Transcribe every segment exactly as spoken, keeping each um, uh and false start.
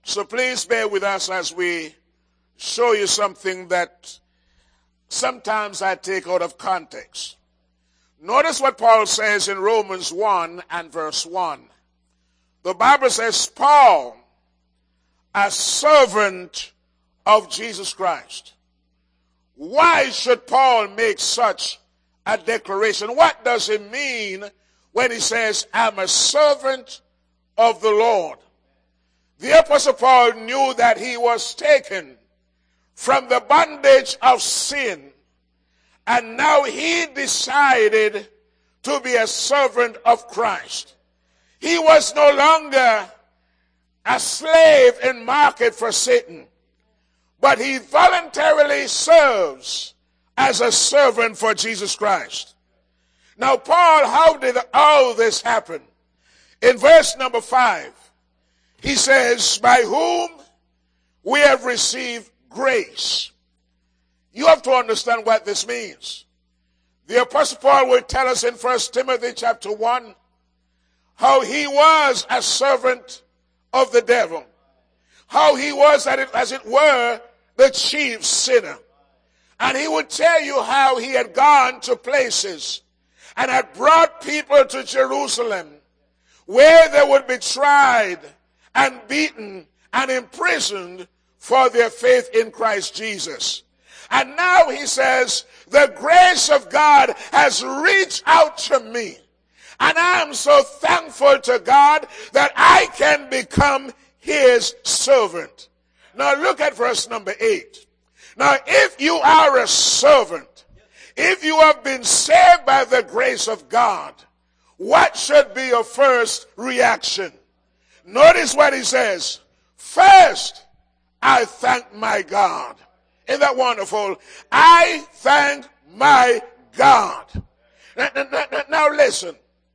So please bear with us as we show you something that sometimes I take out of context. Notice what Paul says in Romans one and verse one. The Bible says, Paul, a servant of Jesus Christ. Why should Paul make such a declaration? What does it mean when he says, I'm a servant of the Lord? The Apostle Paul knew that he was taken from the bondage of sin, and now he decided to be a servant of Christ. He was no longer a slave in market for Satan, but he voluntarily serves as a servant for Jesus Christ. Now, Paul, how did all this happen? In verse number five, he says, by whom we have received grace. You have to understand what this means. The Apostle Paul will tell us in First Timothy chapter one how he was a servant of the devil, how he was, as it were, the chief sinner. And he would tell you how he had gone to places and had brought people to Jerusalem where they would be tried and beaten and imprisoned for their faith in Christ Jesus. And now he says, the grace of God has reached out to me. And I am so thankful to God that I can become his servant. Now look at verse number eight. Now if you are a servant, if you have been saved by the grace of God, what should be your first reaction? Notice what he says. First, I thank my God. Isn't that wonderful? I thank my God. Now, now, now listen.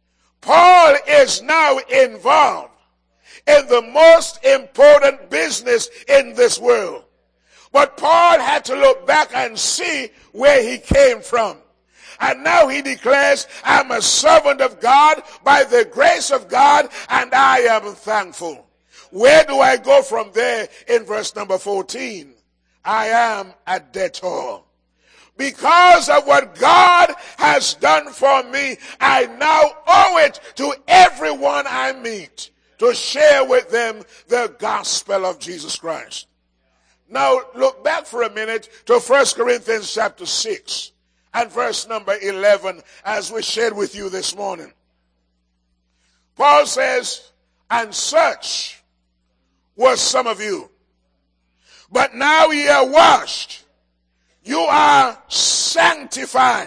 Paul is now involved in the most important business in this world. But Paul had to look back and see where he came from. And now he declares, I'm a servant of God by the grace of God, and I am thankful. Where do I go from there in verse number fourteen? I am a debtor. Because of what God has done for me, I now owe it to everyone I meet to share with them the gospel of Jesus Christ. Now look back for a minute to First Corinthians chapter six and verse number eleven, as we shared with you this morning. Paul says, and such was some of you, but now ye are washed, you are sanctified.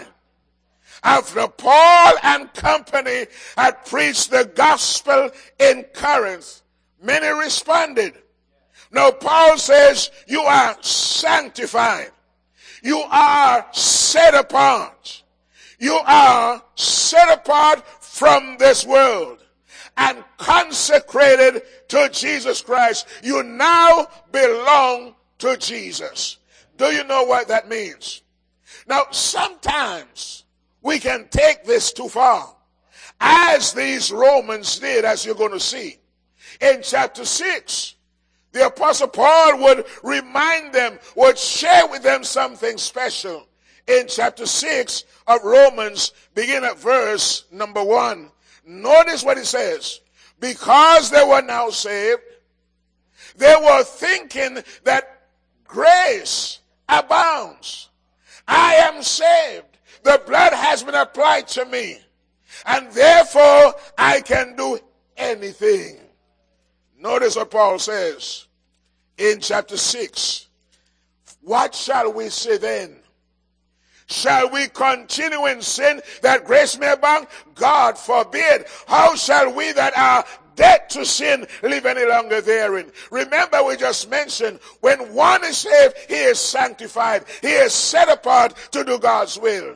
After Paul and company had preached the gospel in Corinth, many responded. Now Paul says, you are sanctified. You are set apart. You are set apart from this world and consecrated to Jesus Christ. You now belong to Jesus. Do you know what that means? Now, sometimes we can take this too far, as these Romans did, as you're going to see. In chapter six, the Apostle Paul would remind them, would share with them something special. In chapter six of Romans, begin at verse number one. Notice what it says. Because they were now saved, they were thinking that grace abounds. I am saved. The blood has been applied to me, and therefore I can do anything. Notice what Paul says in chapter six. What shall we say then? Shall we continue in sin that grace may abound? God forbid. How shall we that are dead to sin live any longer therein? Remember, we just mentioned, when one is saved, he is sanctified. He is set apart to do God's will.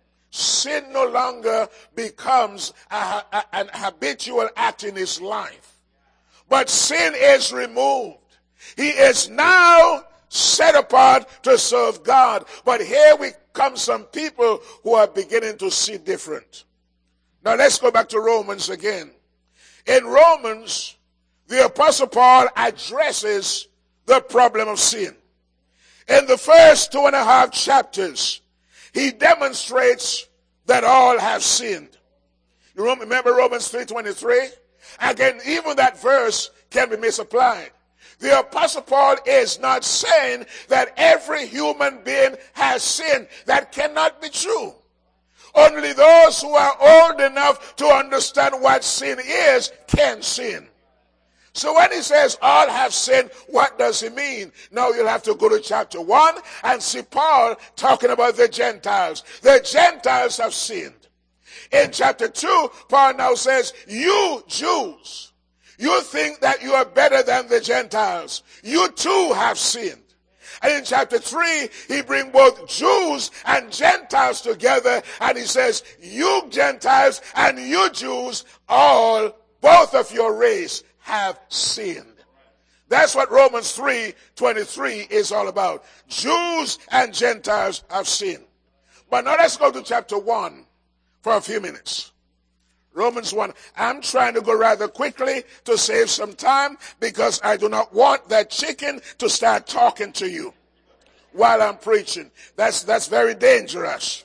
Sin no longer becomes a, a, an habitual act in his life, but sin is removed. He is now set apart to serve God. But here we come some people who are beginning to see different. Now let's go back to Romans again. In Romans, the Apostle Paul addresses the problem of sin. In the first two and a half chapters, he demonstrates that all have sinned. You remember Romans three twenty-three? Again, even that verse can be misapplied. The Apostle Paul is not saying that every human being has sinned. That cannot be true. Only those who are old enough to understand what sin is can sin. So when he says all have sinned, what does he mean? Now you'll have to go to chapter one and see Paul talking about the Gentiles. The Gentiles have sinned. In chapter two, Paul now says, you Jews, you think that you are better than the Gentiles. You too have sinned. And in chapter three, he brings both Jews and Gentiles together, and he says, you Gentiles and you Jews, all, both of your race, have sinned. That's what Romans three twenty-three is all about. Jews and Gentiles have sinned. But now let's go to chapter one for a few minutes. Romans one. I'm trying to go rather quickly to save some time because I do not want that chicken to start talking to you while I'm preaching. That's, that's very dangerous.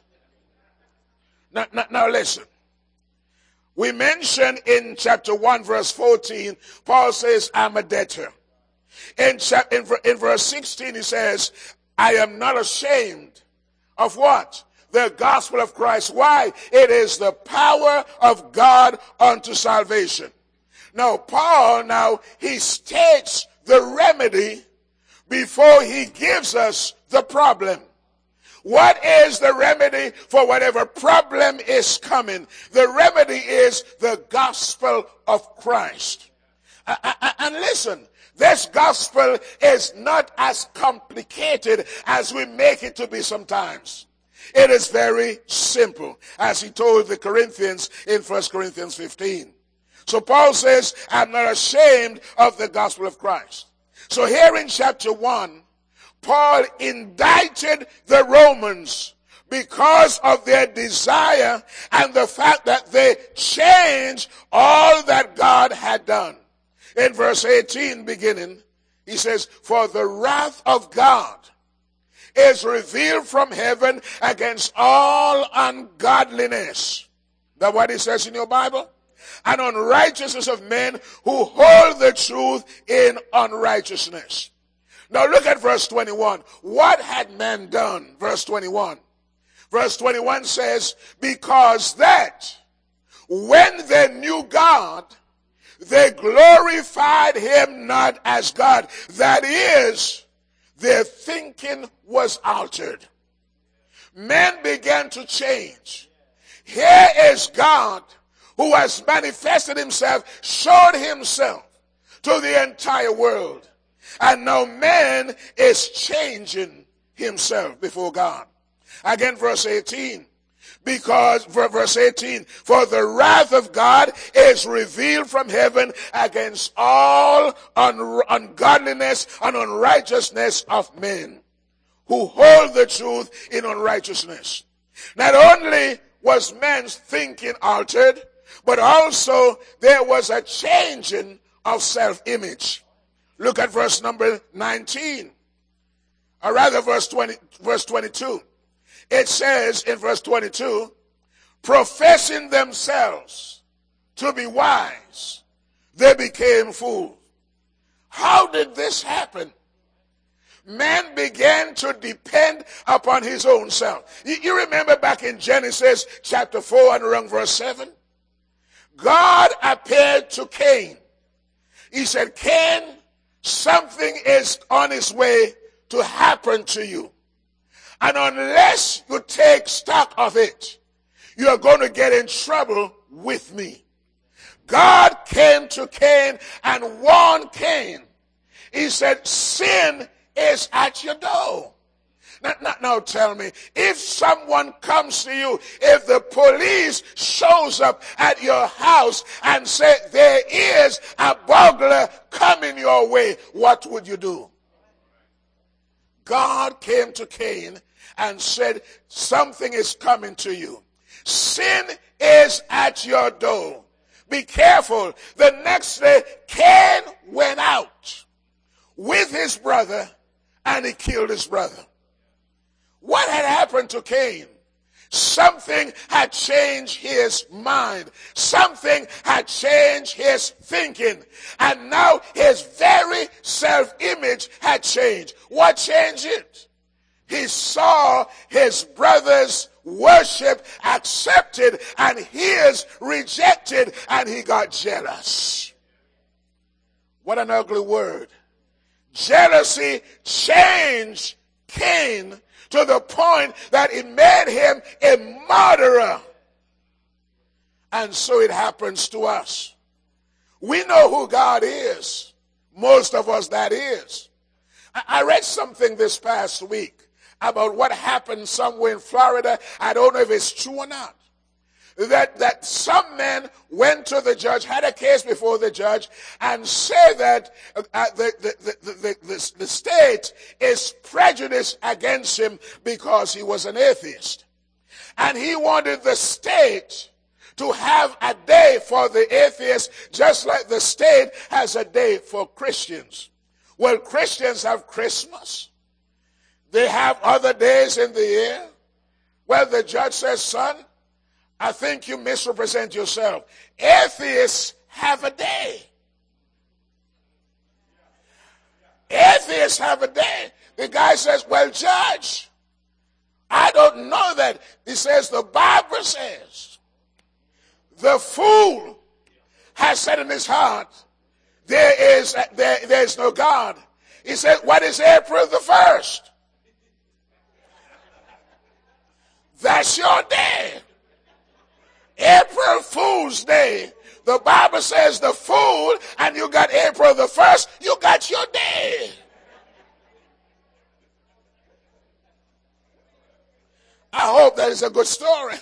Now, now, now listen. We mentioned in chapter one, verse fourteen, Paul says, I'm a debtor. In, chap- in, in verse sixteen, he says, I am not ashamed of what? The gospel of Christ. Why? It is the power of God unto salvation. Now, Paul, now, he states the remedy before he gives us the problem. What is the remedy for whatever problem is coming? The remedy is the gospel of Christ. And listen, this gospel is not as complicated as we make it to be sometimes. It is very simple, as he told the Corinthians in First Corinthians fifteen. So Paul says, I'm not ashamed of the gospel of Christ. So here in chapter one, Paul indicted the Romans because of their desire and the fact that they changed all that God had done. In verse eighteen beginning, he says, for the wrath of God is revealed from heaven against all ungodliness. That's what it says in your Bible? And unrighteousness of men who hold the truth in unrighteousness. Now look at verse twenty-one. What had men done? Verse twenty-one. Verse twenty-one says, because that when they knew God, they glorified him not as God. That is, their thinking was altered. Men began to change. Here is God who has manifested himself, showed himself to the entire world. And now man is changing himself before God. Again, verse eighteen. Because, verse eighteen, for the wrath of God is revealed from heaven against all un- ungodliness and unrighteousness of men who hold the truth in unrighteousness. Not only was man's thinking altered, but also there was a changing of self-image. Look at verse number nineteen, or rather verse twenty, verse twenty-two. It says in verse twenty-two, professing themselves to be wise, they became fools. How did this happen? Man began to depend upon his own self. You, you remember back in Genesis chapter four and around verse seven? God appeared to Cain. He said, Cain, something is on its way to happen to you. And unless you take stock of it, you are going to get in trouble with me. God came to Cain and warned Cain. He said, sin is at your door. Now, now, now tell me, if someone comes to you, if the police shows up at your house and say there is a burglar coming your way, what would you do? God came to Cain and said, something is coming to you. Sin is at your door. Be careful. The next day, Cain went out with his brother and he killed his brother. What had happened to Cain? Something had changed his mind. Something had changed his thinking. And now his very self-image had changed. What changed it? He saw his brother's worship accepted and his rejected, and he got jealous. What an ugly word. Jealousy changed Cain to the point that it made him a murderer. And so it happens to us. We know who God is. Most of us, that is. I read something this past week about what happened somewhere in Florida. I don't know if it's true or not. That, that some men went to the judge, had a case before the judge, and said that uh, the, the, the, the, the, the state is prejudiced against him because he was an atheist. And he wanted the state to have a day for the atheists, just like the state has a day for Christians. Well, Christians have Christmas. They have other days in the year. Well, the judge says, son, I think you misrepresent yourself. Atheists have a day. Atheists have a day. The guy says, well, judge, I don't know that. He says, the Bible says, the fool has said in his heart, there is, there, there is no God. He said, what is April the first? That's your day. April Fool's Day. The Bible says the fool, and you got April the first, you got your day. I hope that is a good story.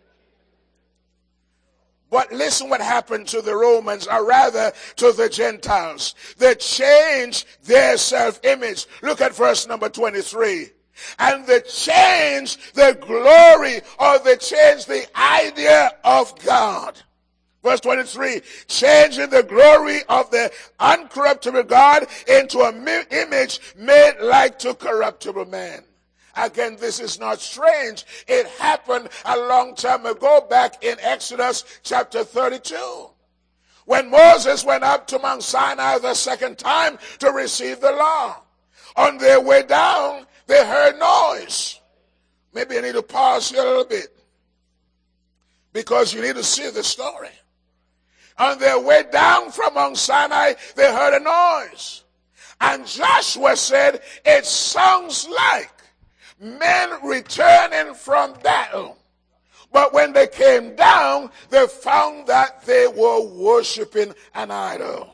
But listen what happened to the Romans, or rather to the Gentiles. They changed their self-image. Look at verse number twenty-three. And they changed the glory, or they changed the idea of God. Verse twenty-three, changing the glory of the uncorruptible God into an image made like to corruptible man. Again, this is not strange. It happened a long time ago back in Exodus chapter thirty-two. When Moses went up to Mount Sinai the second time to receive the law. On their way down, they heard noise. Maybe I need to pause here a little bit, because you need to see the story. On their way down from Mount Sinai, they heard a noise. And Joshua said, it sounds like men returning from battle. But when they came down, they found that they were worshiping an idol.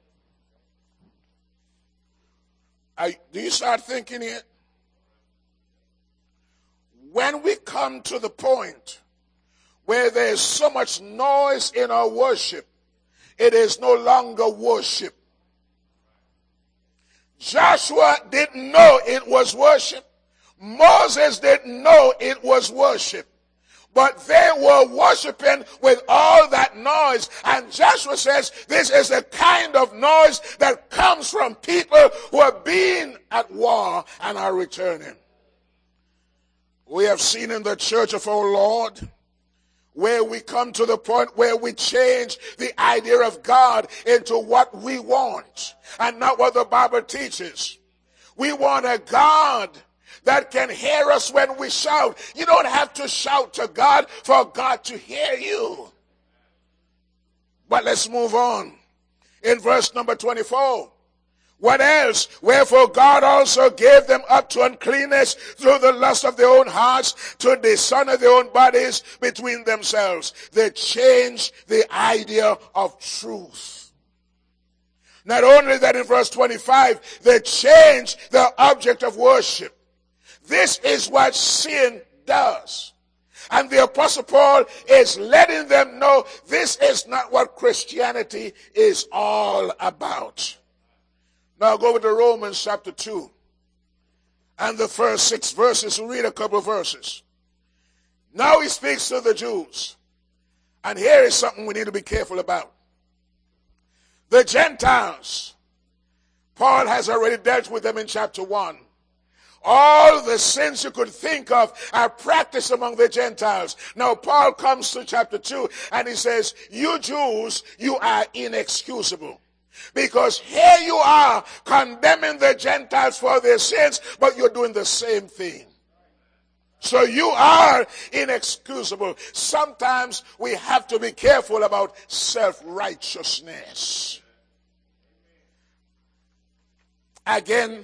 I, do you start thinking it? When we come to the point where there is so much noise in our worship, it is no longer worship. Joshua didn't know it was worship. Moses didn't know it was worship. But they were worshiping with all that noise. And Joshua says this is the kind of noise that comes from people who have been at war and are returning. We have seen in the church of our Lord where we come to the point where we change the idea of God into what we want and not what the Bible teaches. We want a God that can hear us when we shout. You don't have to shout to God for God to hear you. But let's move on. In verse number twenty-four. What else? Wherefore God also gave them up to uncleanness through the lust of their own hearts, to dishonor their own bodies between themselves. They changed the idea of truth. Not only that, in verse twenty-five, they changed the object of worship. This is what sin does. And the Apostle Paul is letting them know this is not what Christianity is all about. Now go over to Romans chapter two. And the first six verses, we'll read a couple of verses. Now he speaks to the Jews. And here is something we need to be careful about. The Gentiles, Paul has already dealt with them in chapter one. All the sins you could think of are practiced among the Gentiles. Now Paul comes to chapter two and he says, you Jews, you are inexcusable. Because here you are condemning the Gentiles for their sins, but you're doing the same thing. So you are inexcusable. Sometimes we have to be careful about self-righteousness. Again,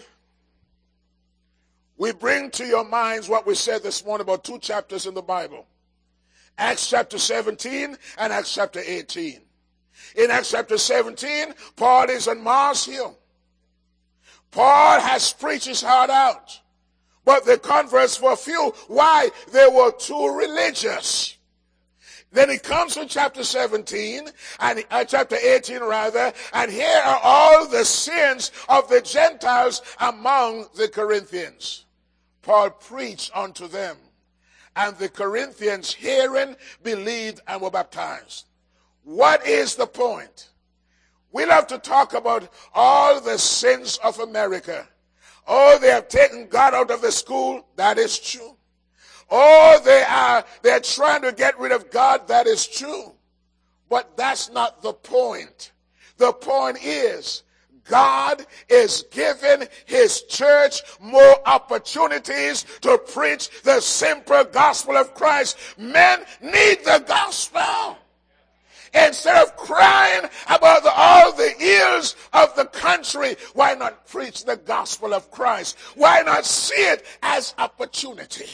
we bring to your minds what we said this morning about two chapters in the Bible. Acts chapter seventeen and Acts chapter eighteen. In Acts chapter seventeen, Paul is on Mars Hill. Paul has preached his heart out. But the converts were few. Why? They were too religious. Then he comes to chapter seventeen, and uh, chapter eighteen rather, and here are all the sins of the Gentiles among the Corinthians. Paul preached unto them, and the Corinthians hearing believed and were baptized. What is the point? We love to talk about all the sins of America. Oh, they have taken God out of the school. That is true. Oh, they are they're trying to get rid of God. That is true. But that's not the point. The point is God is giving his church more opportunities to preach the simple gospel of Christ. Men need the gospel. Instead of crying about the, all the ills of the country, why not preach the gospel of Christ? Why not see it as opportunity?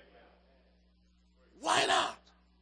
Why not?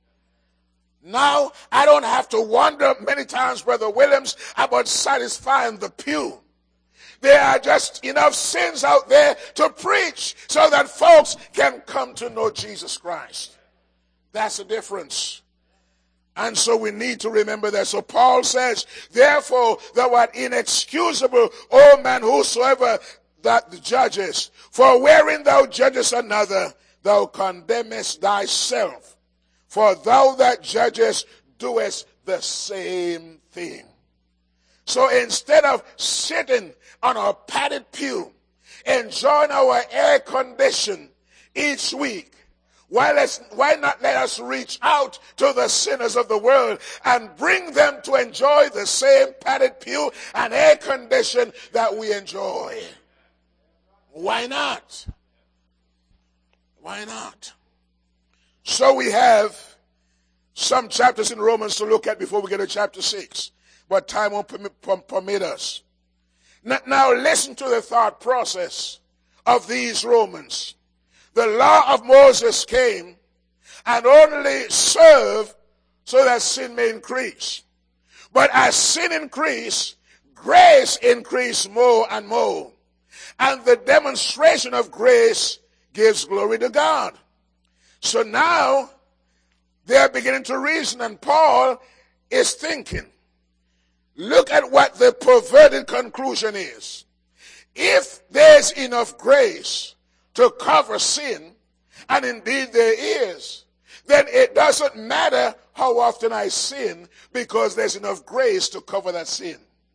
Now, I don't have to wonder many times, Brother Williams, about satisfying the pew. There are just enough sins out there to preach so that folks can come to know Jesus Christ. That's the difference. And so we need to remember that. So Paul says, therefore thou art inexcusable, O man, whosoever that judges. For wherein thou judgest another, thou condemnest thyself. For thou that judgest doest the same thing. So instead of sitting on our padded pew, enjoying our air condition each week, Why, let's, why not let us reach out to the sinners of the world and bring them to enjoy the same padded pew and air condition that we enjoy? Why not? Why not? So we have some chapters in Romans to look at before we get to chapter six. But time won't permit, permit us. Now listen to the thought process of these Romans. The law of Moses came and only served so that sin may increase. But as sin increased, grace increased more and more. And the demonstration of grace gives glory to God. So now they're beginning to reason, and Paul is thinking. Look at what the perverted conclusion is. If there's enough grace to cover sin, and indeed there is, then it doesn't matter how often I sin because there's enough grace to cover that sin.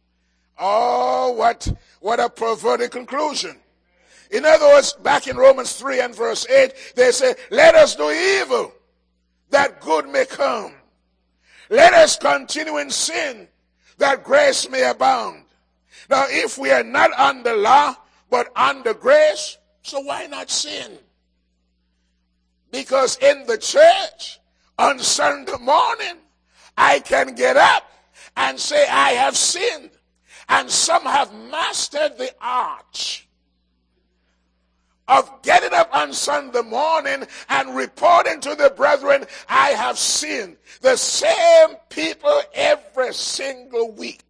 Oh, what, what a perverted conclusion. In other words, back in Romans three and verse eight, they say, let us do evil that good may come. Let us continue in sin that grace may abound. Now, if we are not under law, but under grace, so why not sin? Because in the church on Sunday morning, I can get up and say I have sinned. And some have mastered the art of getting up on Sunday morning and reporting to the brethren, I have sinned. The same people every single week.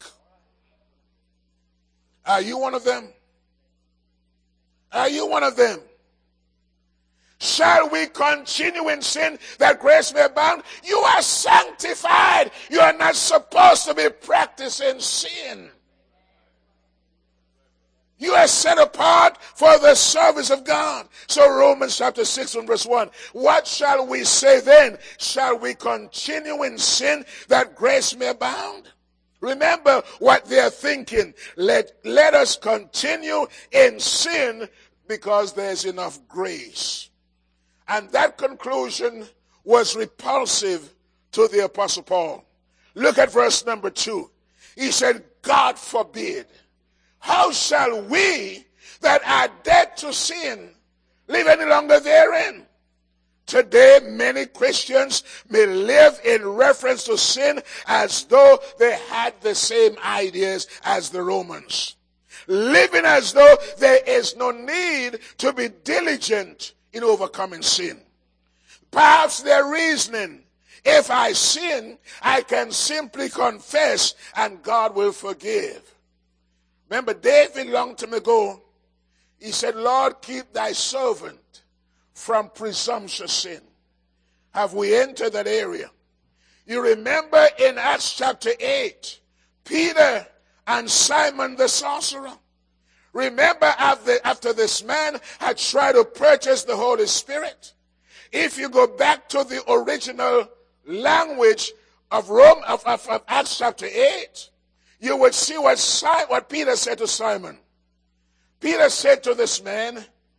Are you one of them? Are you one of them? Shall we continue in sin that grace may abound? You are sanctified. You are not supposed to be practicing sin. You are set apart for the service of God. So Romans chapter six and verse one. What shall we say then? Shall we continue in sin that grace may abound? Remember what they're thinking. Let, let us continue in sin because there's enough grace. And that conclusion was repulsive to the Apostle Paul. Look at verse number two. He said, God forbid. How shall we that are dead to sin live any longer therein? Today, many Christians may live in reference to sin as though they had the same ideas as the Romans. Living as though there is no need to be diligent in overcoming sin. Perhaps their reasoning, if I sin, I can simply confess and God will forgive. Remember, David, long time ago, he said, Lord, keep thy servant from presumptuous sin. Have we entered that area? You remember in Acts chapter eight, Peter and Simon the sorcerer. Remember after, after this man had tried to purchase the Holy Spirit? If you go back to the original language of Rome, of, of, of Acts chapter eight, you would see what, Simon, what Peter said to Simon. Peter said to this man,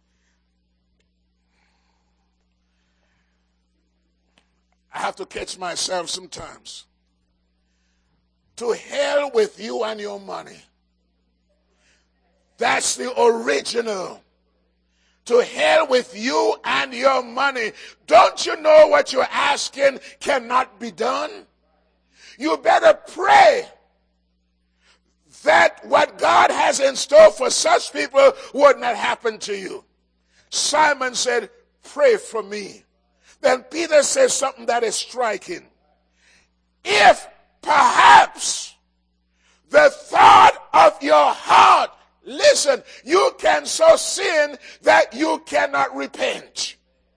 I have to catch myself sometimes. To hell with you and your money. That's the original. To hell with you and your money. Don't you know what you're asking cannot be done? You better pray that what God has in store for such people would not happen to you. Simon said, pray for me. Then Peter says something that is striking. If perhaps the thought of your heart, listen, you can so sin that you cannot repent.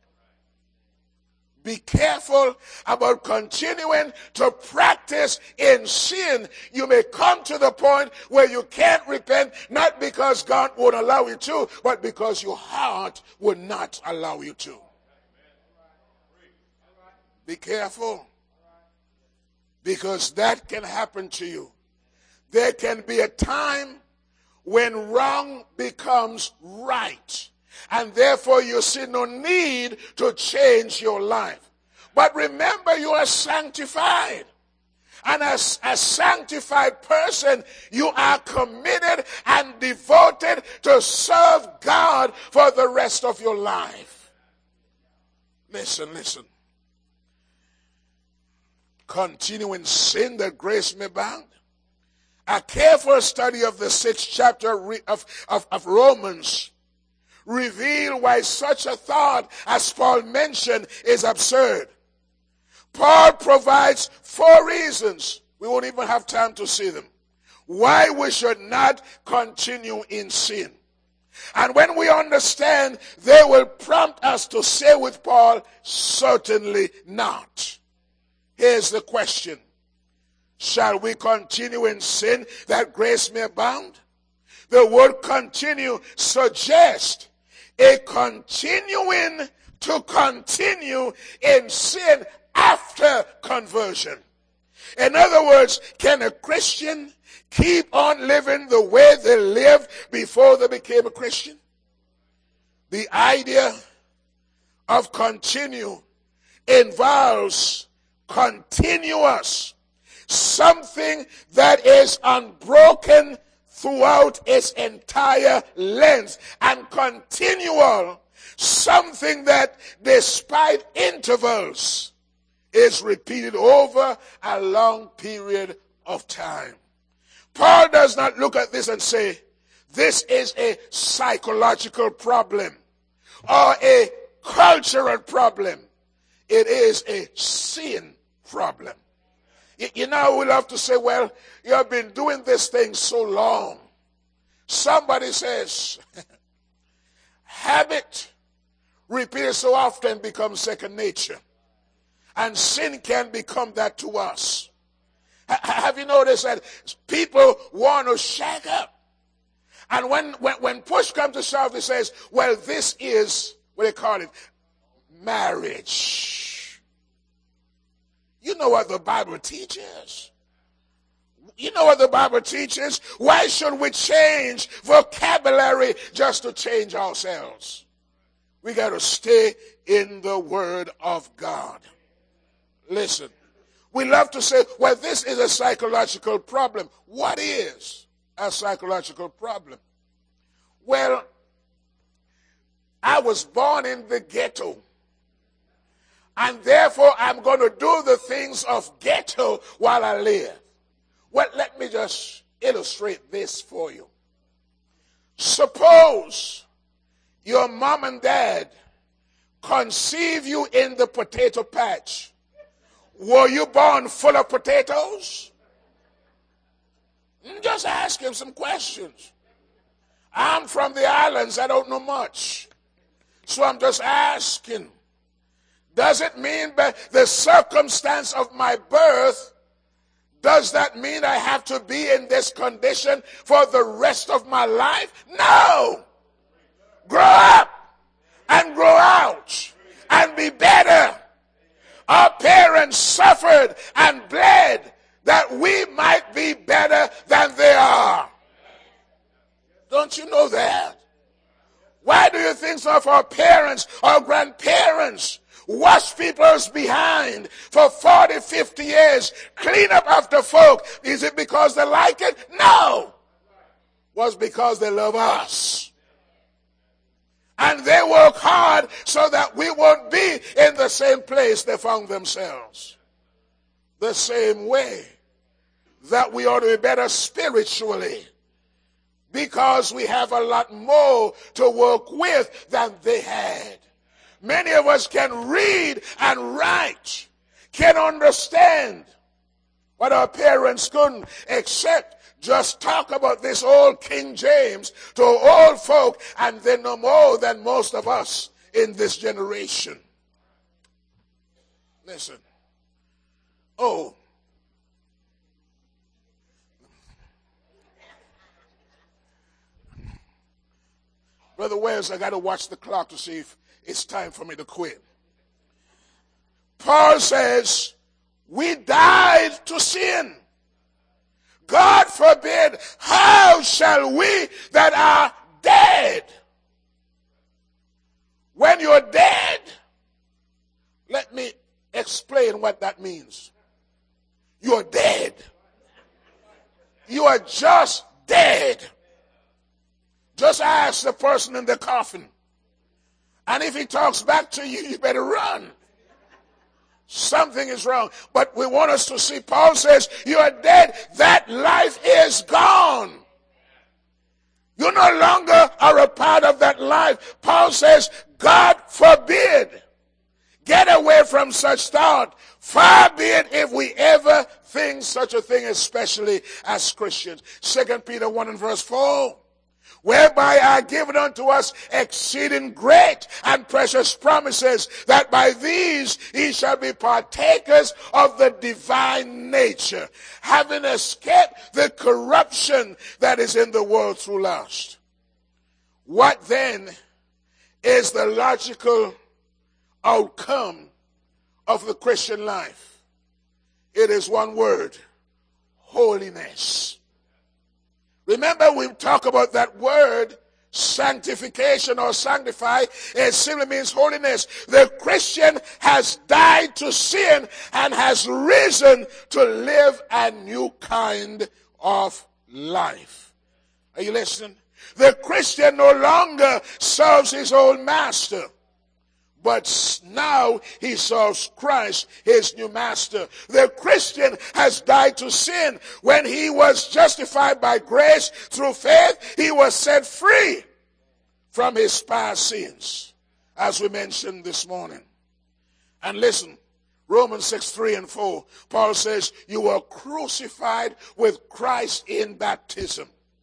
Be careful about continuing to practice in sin. You may come to the point where you can't repent, not because God won't allow you to, but because your heart would not allow you to. Be careful, because that can happen to you. There can be a time when wrong becomes right, and therefore you see no need to change your life. But remember, you are sanctified. And as a sanctified person, you are committed and devoted to serve God for the rest of your life. Listen, listen. Continue in sin that grace may abound. A careful study of the sixth chapter of, of, of Romans reveal why such a thought, as Paul mentioned, is absurd. Paul provides four reasons. We won't even have time to see them. Why we should not continue in sin. And when we understand, they will prompt us to say with Paul, certainly not. Here's the question. Shall we continue in sin that grace may abound? The word continue suggests a continuing to continue in sin after conversion. In other words, can a Christian keep on living the way they lived before they became a Christian? The idea of continue involves continuous, something that is unbroken throughout its entire length, and continual, something that despite intervals is repeated over a long period of time. Paul does not look at this and say, this is a psychological problem or a cultural problem. It is a sin problem. You know, we love to say, well, you have been doing this thing so long. Somebody says, habit repeated so often becomes second nature. And sin can become that to us. Have you noticed that people want to shag up? And when, when, when push comes to shove, he says, well, this is, what do they call it? Marriage. You know what the Bible teaches. You know what the Bible teaches. Why should we change vocabulary just to change ourselves? We got to stay in the Word of God. Listen, we love to say, well, this is a psychological problem. What is a psychological problem? Well, I was born in the ghetto. And therefore, I'm going to do the things of ghetto while I live. Well, let me just illustrate this for you. Suppose your mom and dad conceive you in the potato patch. Were you born full of potatoes? Just ask him some questions. I'm from the islands. I don't know much. So I'm just asking. Does it mean by the circumstance of my birth, does that mean I have to be in this condition for the rest of my life? No. Grow up and grow out and be better. Our parents suffered and bled that we might be better than they are. Don't you know that? Why do you think some of our parents or grandparents wash people's behind for forty, fifty years, clean up after folk? Is it because they like it? No. It was because they love us. And they work hard so that we won't be in the same place they found themselves. The same way that we ought to be better spiritually, because we have a lot more to work with than they had. Many of us can read and write, can understand what our parents couldn't, except just talk about this old King James to old folk, and they know more than most of us in this generation. Listen. Oh. Brother Wells, I got to watch the clock to see if it's time for me to quit. Paul says, we died to sin. God forbid, how shall we that are dead? When you're dead, let me explain what that means. You're dead. You are just dead. Just ask the person in the coffin. And if he talks back to you, you better run. Something is wrong. But we want us to see, Paul says, you are dead. That life is gone. You no longer are a part of that life. Paul says, God forbid. Get away from such thought. Far be it if we ever think such a thing, especially as Christians. Second Peter one and verse four. Whereby are given unto us exceeding great and precious promises, that by these ye shall be partakers of the divine nature, having escaped the corruption that is in the world through lust. What then is the logical outcome of the Christian life? It is one word: holiness. Remember, we talk about that word, sanctification or sanctify. It simply means holiness. The Christian has died to sin and has risen to live a new kind of life. Are you listening? The Christian no longer serves his old master, but now he serves Christ, his new master. The Christian has died to sin. When he was justified by grace through faith, he was set free from his past sins, as we mentioned this morning. And listen, Romans six, three and four, Paul says, you were crucified with Christ in baptism.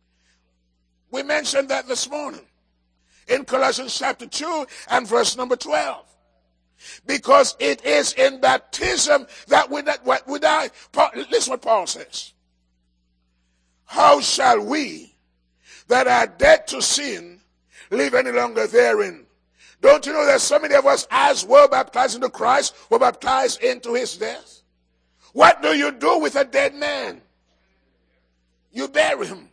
We mentioned that this morning. In Colossians chapter two and verse number twelve. Because it is in baptism that we, that we die. Paul, listen what Paul says. How shall we that are dead to sin live any longer therein. Don't you know that so many of us, as were baptized into Christ, were baptized into his death? What do you do with a dead man? You bury him.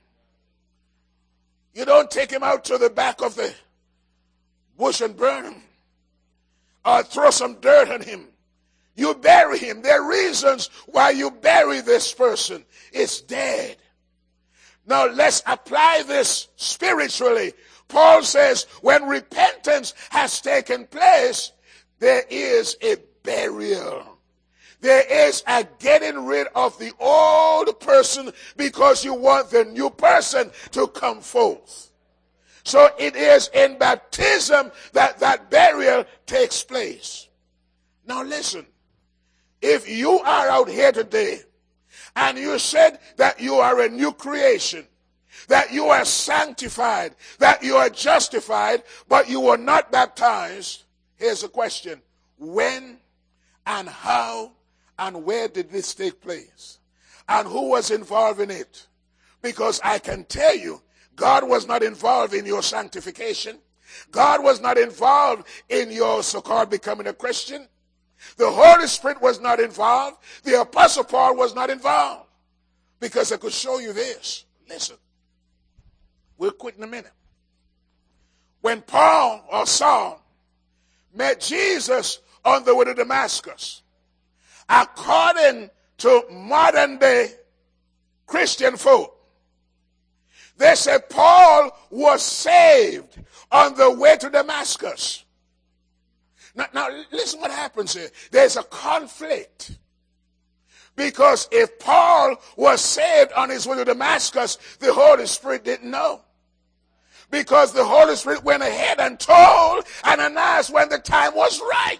You don't take him out to the back of the bush and burn him or throw some dirt on him. You bury him. There are reasons why you bury this person. It's dead. Now let's apply this spiritually. Paul says when repentance has taken place, there is a burial. There is a getting rid of the old person because you want the new person to come forth. So it is in baptism that that burial takes place. Now listen. If you are out here today and you said that you are a new creation, that you are sanctified, that you are justified, but you were not baptized, here's the question. When and how and where did this take place? And who was involved in it? Because I can tell you, God was not involved in your sanctification. God was not involved in your so-called becoming a Christian. The Holy Spirit was not involved. The Apostle Paul was not involved. Because I could show you this. Listen. We'll quit in a minute. When Paul or Saul met Jesus on the way to Damascus, according to modern day Christian folk, they say Paul was saved on the way to Damascus. Now, now, listen what happens here. There's a conflict. Because if Paul was saved on his way to Damascus, the Holy Spirit didn't know. Because the Holy Spirit went ahead and told Ananias when the time was right.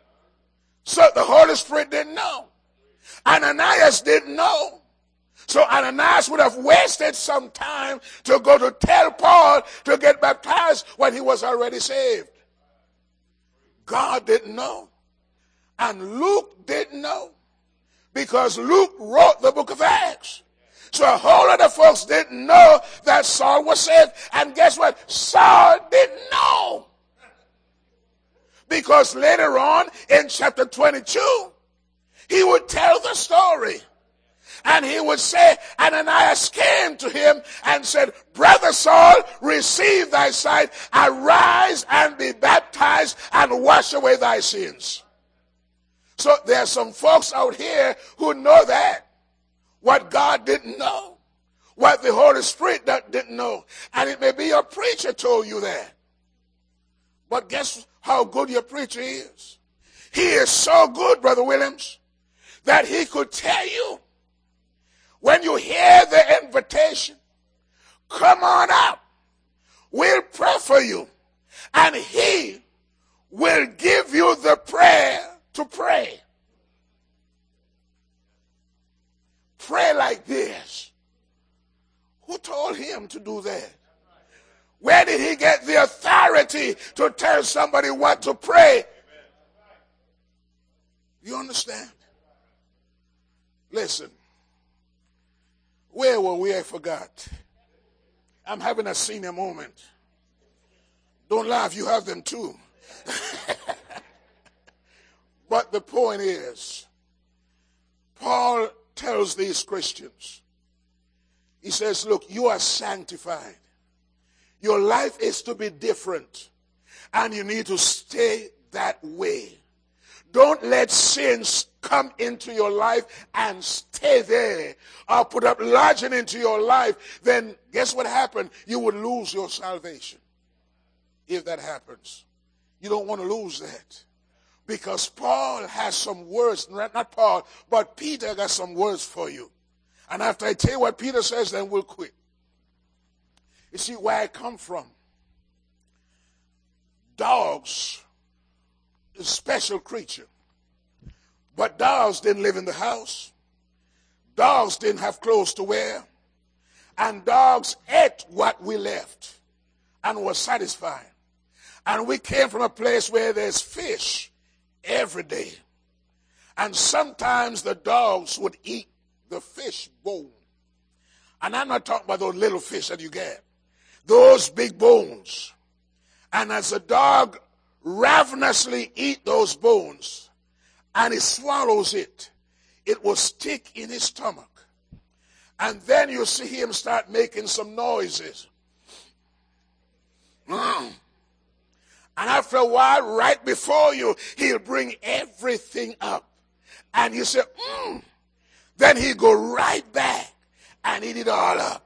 So the Holy Spirit didn't know. Ananias didn't know. So Ananias would have wasted some time to go to tell Paul to get baptized when he was already saved. God didn't know. And Luke didn't know. Because Luke wrote the book of Acts. So a whole lot of folks didn't know that Saul was saved. And guess what? Saul didn't know. Because later on in chapter twenty-two, he would tell the story. And he would say, Ananias came to him and said, Brother Saul, receive thy sight, arise and be baptized and wash away thy sins. So there are some folks out here who know that. What God didn't know. What the Holy Spirit didn't know. And it may be your preacher told you that. But guess how good your preacher is? He is so good, Brother Williams, that he could tell you, when you hear the invitation, come on up. We'll pray for you. And he will give you the prayer to pray. Pray like this. Who told him to do that? Where did he get the authority to tell somebody what to pray? You understand? Listen. Where were we? I forgot. I'm having a senior moment. Don't laugh, you have them too. But the point is, Paul tells these Christians, he says, look, you are sanctified. Your life is to be different. And you need to stay that way. Don't let sins come into your life and stay there. Or put up lodging into your life. Then guess what happened? You would lose your salvation. If that happens. You don't want to lose that. Because Paul has some words. Not Paul, but Peter got some words for you. And after I tell you what Peter says, then we'll quit. You see where I come from. Dogs is a special creature. But dogs didn't live in the house. Dogs didn't have clothes to wear. And dogs ate what we left and were satisfied. And we came from a place where there's fish every day. And sometimes the dogs would eat the fish bone. And I'm not talking about those little fish that you get. those big bones. And as the dog ravenously eats those bones and he swallows it, it will stick in his stomach. And then you see him start making some noises. Mm. And after a while, right before you, he'll bring everything up. And you say, mm. Then he'll go right back and eat it all up.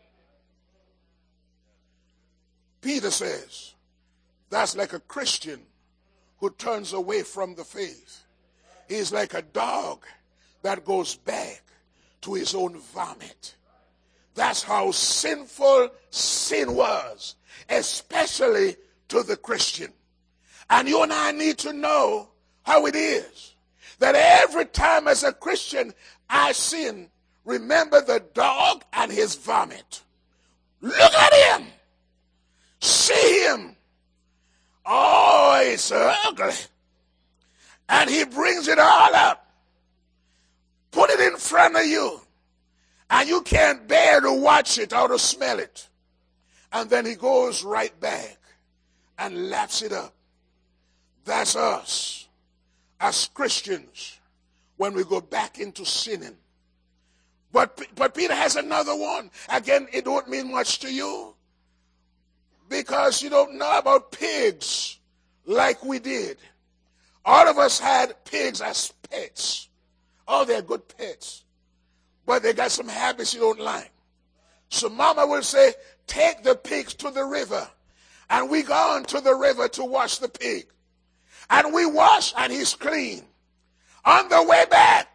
Peter says, that's like a Christian who turns away from the faith. He's like a dog that goes back to his own vomit. That's how sinful sin was, especially to the Christian. And you and I need to know how it is that every time as a Christian I sin, remember the dog and his vomit. Look at him. See him. Oh, it's ugly. And he brings it all up. Put it in front of you. And you can't bear to watch it or to smell it. And then he goes right back and laps it up. That's us as Christians when we go back into sinning. But, but Peter has another one. Again, it don't mean much to you because you don't know about pigs like we did. All of us had pigs as pets. Oh, they're good pets. But they got some habits you don't like. So mama will say, take the pigs to the river. And we go on to the river to wash the pig. And we wash and he's clean. On the way back,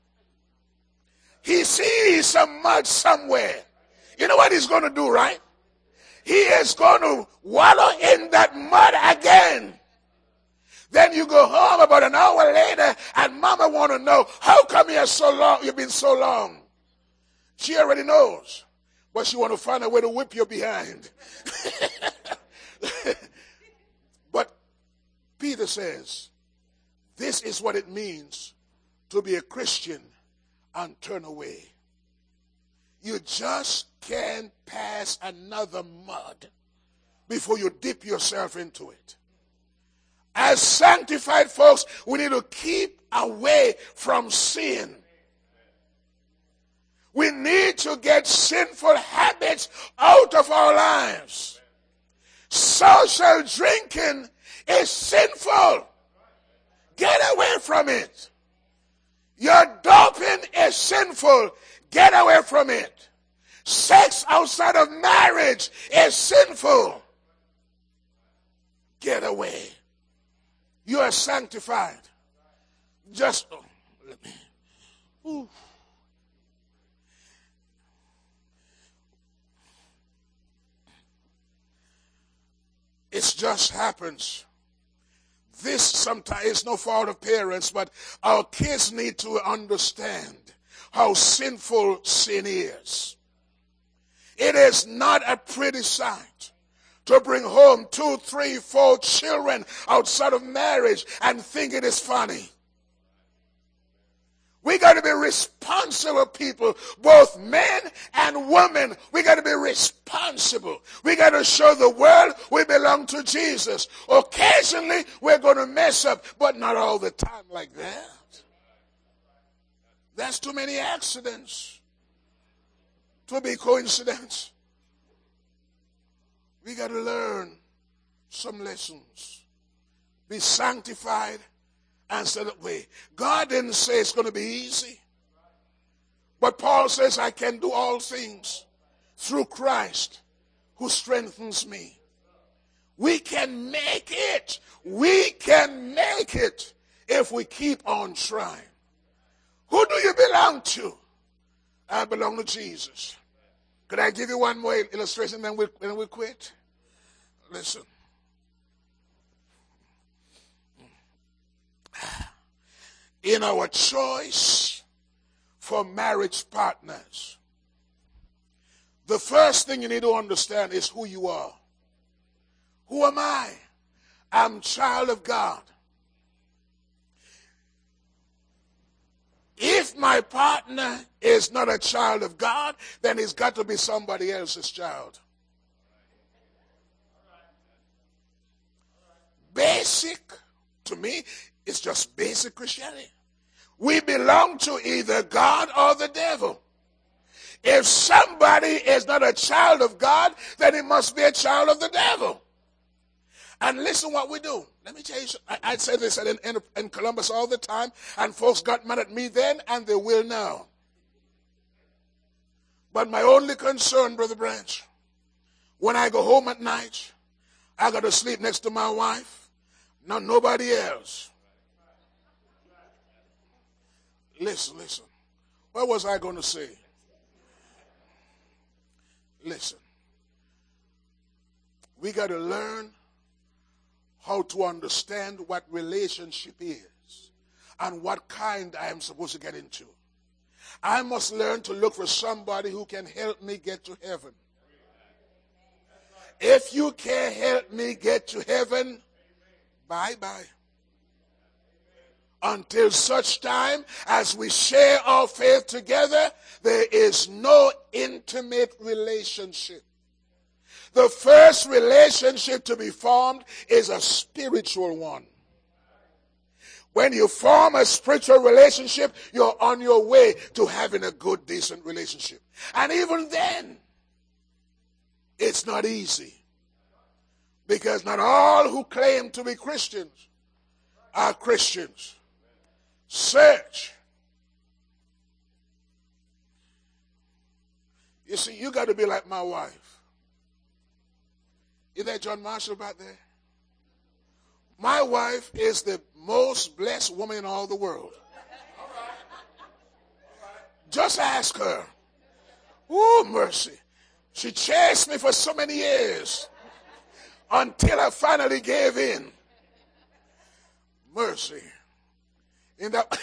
he sees some mud somewhere. You know what he's going to do, right? He is going to wallow in that mud again. Then you go home about an hour later and mama want to know, how come you're so long, you've been so long? She already knows, but she want to find a way to whip you behind. But Peter says, this is what it means to be a Christian and turn away. You just can't pass another mud before you dip yourself into it. As sanctified folks, we need to keep away from sin. We need to get sinful habits out of our lives. Social drinking is sinful. Get away from it. Your doping is sinful. Get away from it. Sex outside of marriage is sinful. Get away. You are sanctified. Just, oh, let me, ooh. It just happens. This sometimes is no fault of parents, but our kids need to understand how sinful sin is. It is not a pretty sight to bring home two, three, four children outside of marriage and think it is funny. We got to be responsible people, both men and women. We got to be responsible. We got to show the world we belong to Jesus. Occasionally, we're going to mess up, but not all the time like that. That's too many accidents to be coincidence. We got to learn some lessons. Be sanctified and set away. God didn't say it's going to be easy. But Paul says, I can do all things through Christ who strengthens me. We can make it. We can make it if we keep on trying. Who do you belong to? I belong to Jesus. Could I give you one more illustration, then we'll, then we'll quit? Listen. In our choice for marriage partners, the first thing you need to understand is who you are. Who am I? I'm a child of God. If my partner is not a child of God, then he's got to be somebody else's child. basic, to me, it's just basic Christianity. We belong to either God or the devil. If somebody is not a child of God, then he must be a child of the devil. And listen what we do. Let me tell you, I, I say this in, in, in Columbus all the time, and folks got mad at me then, and they will now. But my only concern, Brother Branch, when I go home at night, I got to sleep next to my wife, not nobody else. Listen, listen. What was I going to say? Listen. We got to learn how to understand what relationship is and what kind I am supposed to get into. I must learn to look for somebody who can help me get to heaven. If you can't help me get to heaven, bye-bye. Until such time as we share our faith together, there is no intimate relationship. The first relationship to be formed is a spiritual one. When you form a spiritual relationship, you're on your way to having a good, decent relationship. And even then, it's not easy. Because not all who claim to be Christians are Christians. Search. You see, you got to be like my wife. Is that John Marshall back there? My wife is the most blessed woman in all the world. Just ask her. Oh, mercy. She chased me for so many years until I finally gave in. Mercy. In that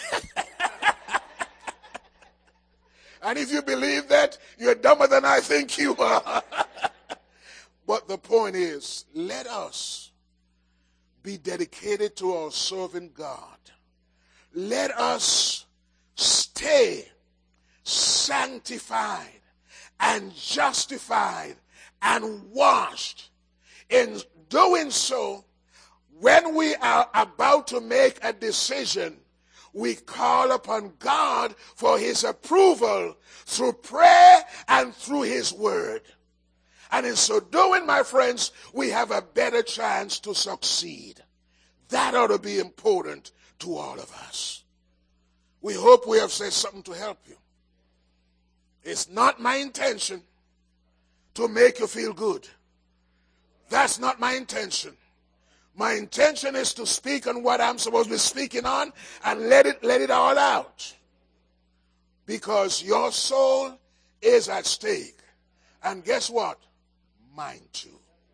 and if you believe that, you're dumber than I think you are. But the point is, let us be dedicated to our serving God. Let us stay sanctified and justified and washed. In doing so, when we are about to make a decision, we call upon God for his approval through prayer and through his word. And in so doing, my friends, we have a better chance to succeed. That ought to be important to all of us. We hope we have said something to help you. It's not my intention to make you feel good. That's not my intention. My intention is to speak on what I'm supposed to be speaking on and let it, let it all out. Because your soul is at stake. And guess what? Mine too.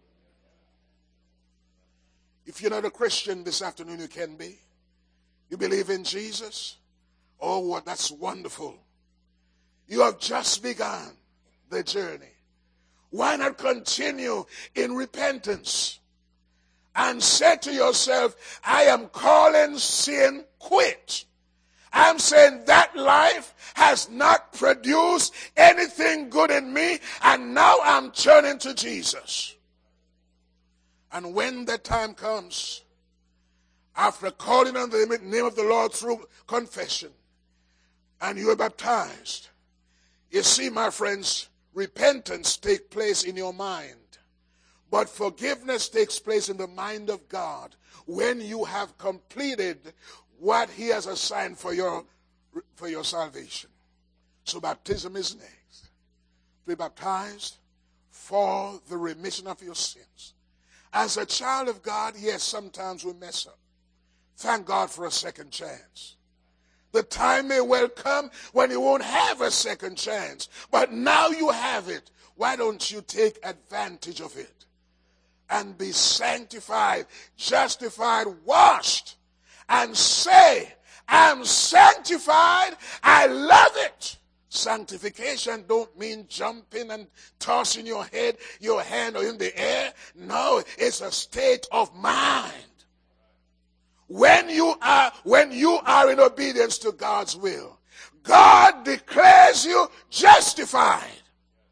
If you're not a Christian this afternoon, you can be. You believe in Jesus? Oh, what, that's wonderful. You have just begun the journey. Why not continue in repentance and say to yourself, I am calling sin quit. I'm saying that life has not produced anything good in me, and now I'm turning to Jesus. And when that time comes, after calling on the name of the Lord through confession, and you are baptized, you see, my friends, repentance takes place in your mind. But forgiveness takes place in the mind of God when you have completed what he has assigned for your, for your salvation. So baptism is next. To be baptized for the remission of your sins. As a child of God, yes, sometimes we mess up. Thank God for a second chance. The time may well come when you won't have a second chance. But now you have it. Why don't you take advantage of it? And be sanctified, justified, washed. And say, I'm sanctified. I love it. Sanctification don't mean jumping and tossing your head, your hand or in the air. No, it's a state of mind. When you are, when you are in obedience to God's will, God declares you justified.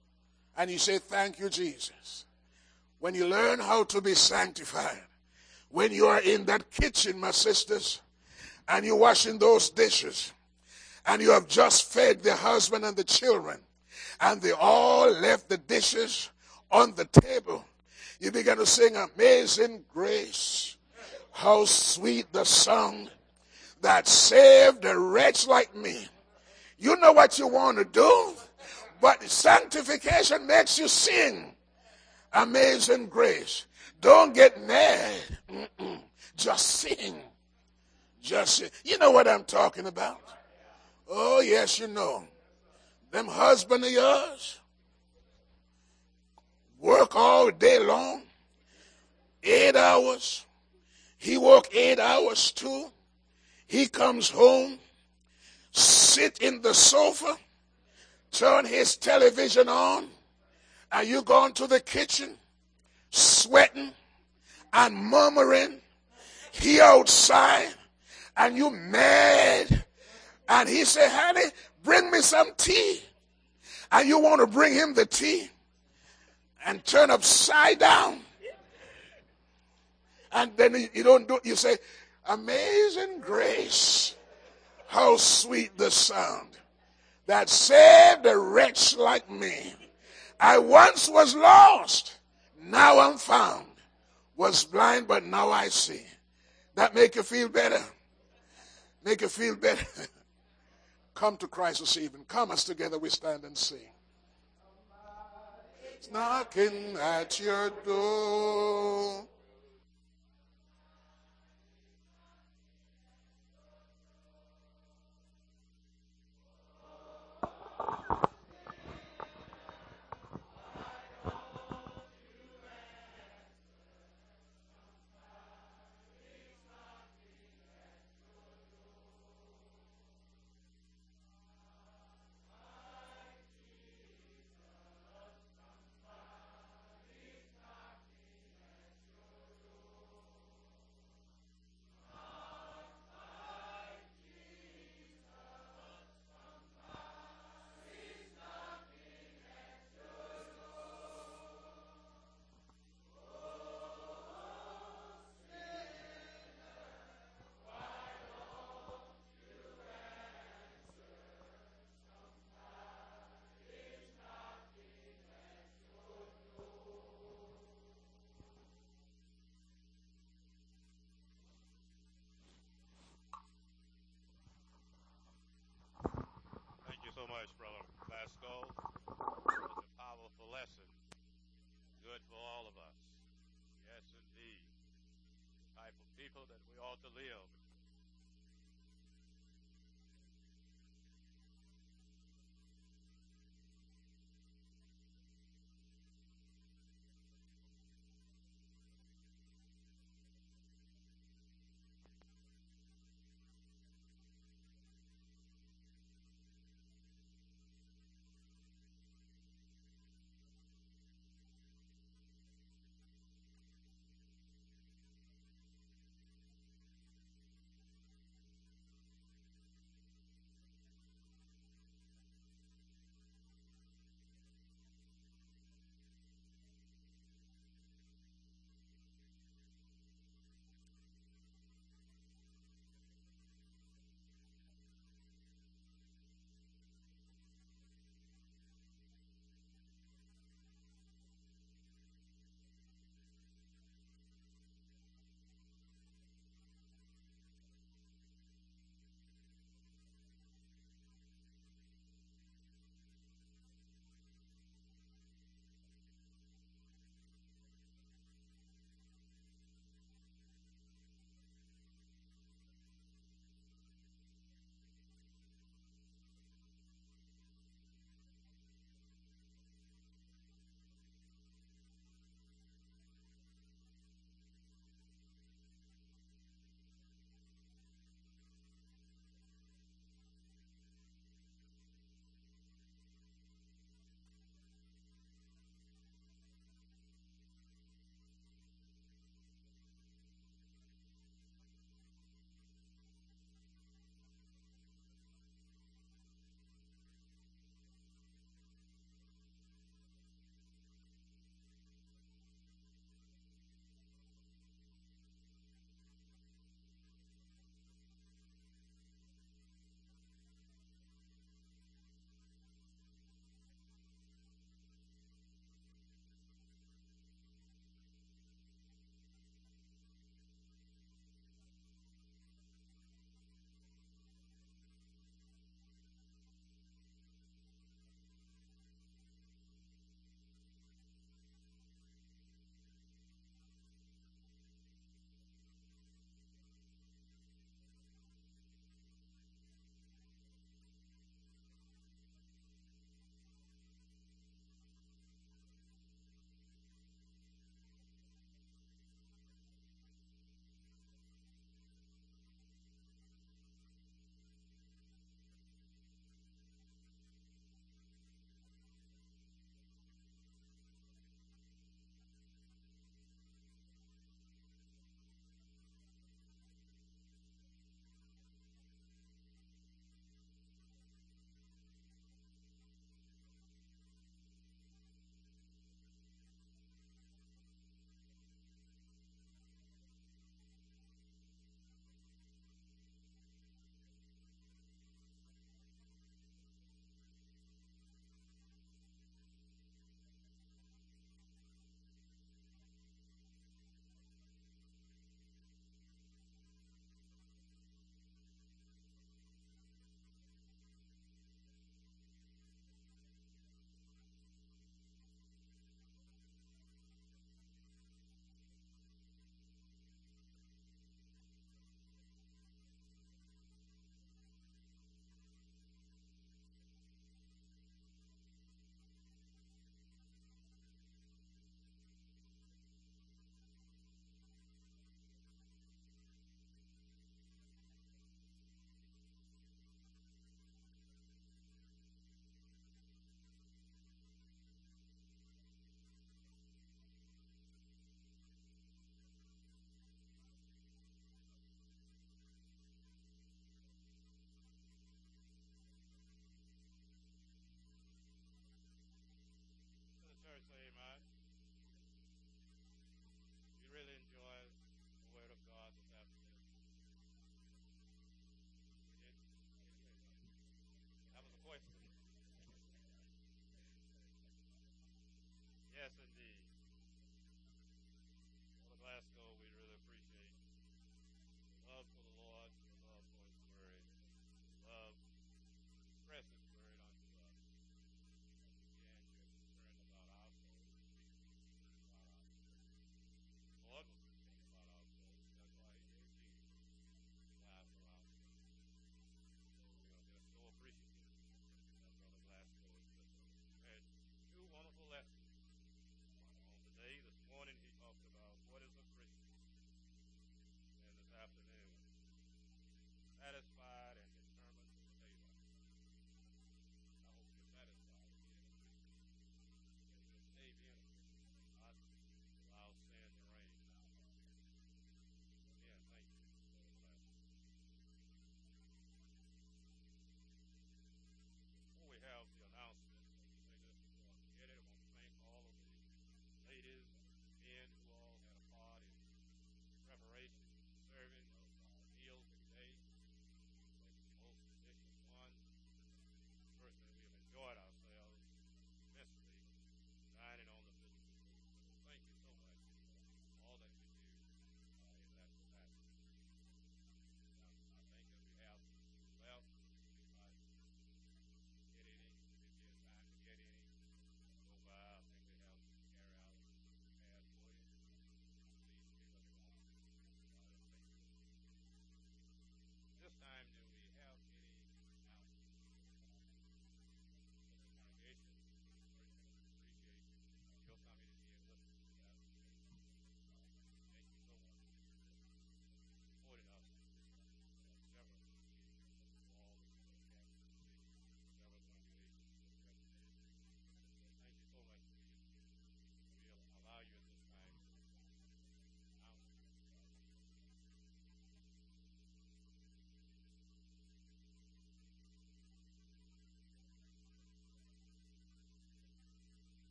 And you say, thank you, Jesus. When you learn how to be sanctified, When you are in that kitchen, my sisters, and you're washing those dishes, and you have just fed the husband and the children, and they all left the dishes on the table, you begin to sing Amazing Grace. How sweet the sound that saved a wretch like me. You know what you want to do, but sanctification makes you sing Amazing Grace. Don't get mad. Mm-mm. Just sing. Just sing. You know what I'm talking about? Oh, yes, you know. Them husband of yours work all day long, eight hours. He work eight hours too. He comes home, sit in the sofa, turn his television on, and you go into the kitchen, sweating and murmuring. He outside, and you mad. And he say, honey, bring me some tea. And you want to bring him the tea and turn upside down. And then you don't do it. You say, Amazing Grace, how sweet the sound that saved a wretch like me. I once was lost, now I'm found. Was blind, but now I see. That make you feel better? Make you feel better? Come to Christ this evening. Come as together we stand and sing. It's knocking at your door. So much, Brother Glasgow. It was a powerful lesson. Good for all of us. Yes, indeed. The type of people that we ought to live.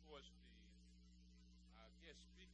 course, the our guest speaker